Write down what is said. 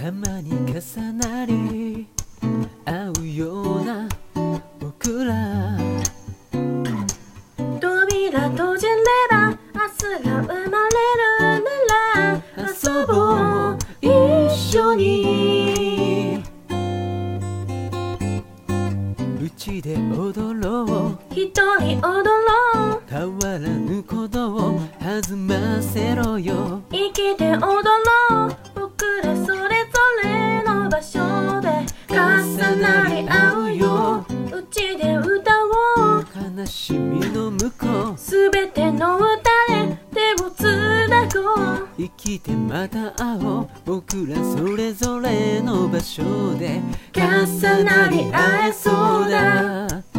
たまに重なり合うような僕ら。 扉閉じれば明日が生まれるなら遊ぼう一緒に。 うちで踊ろう一人踊ろう変わらぬことを弾ませろよ。 生きて踊ろう僕らそれぞれの場所で重なり合うよ。うちで歌おう悲しみの向こうすべての歌で手をつなごう。 生きてまた会おう僕らそれぞれの場所で重なり合えそうだ。